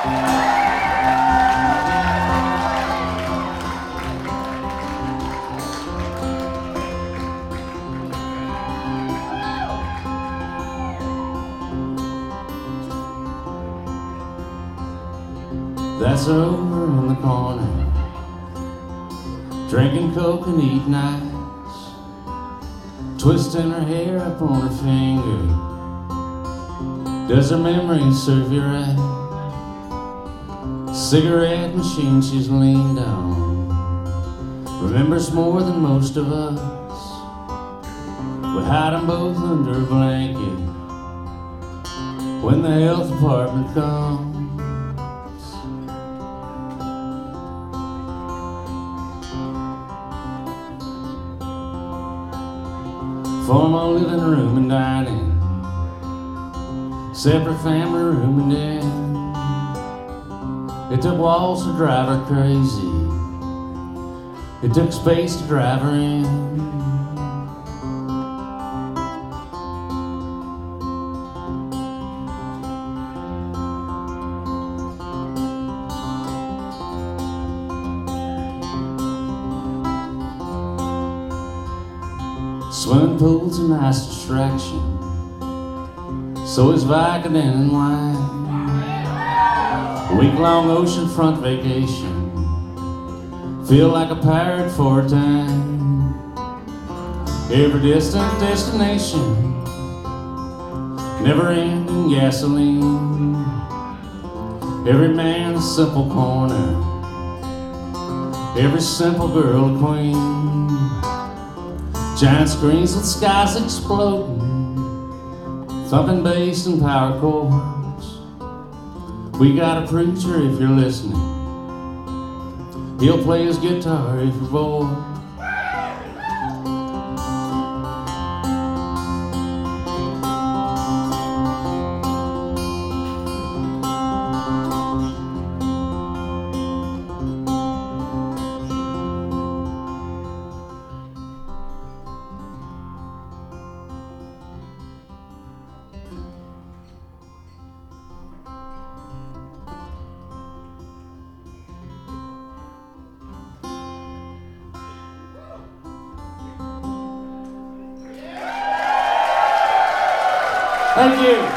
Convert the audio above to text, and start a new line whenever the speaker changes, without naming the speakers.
That's her over in the corner, drinking coke and eating ice, twisting her hair up on her finger. Does her memory serve you right? Cigarette machine she's leaned on, remembers more than most of us. We hide them both under a blanket when the health department comes. Formal living room and dining, separate family room and den. It took walls to drive her crazy, it took space to drive her in. Swimming pool's a nice distraction, so is Vicodin and wine. Week-long oceanfront vacation, feel like a pirate for a time. Every distant destination, never-ending gasoline. Every man a simple corner, every simple girl a queen. Giant screens with skies exploding, thumping bass and power chords. We got a preacher if you're listening, he'll play his guitar if you're bored. Thank you.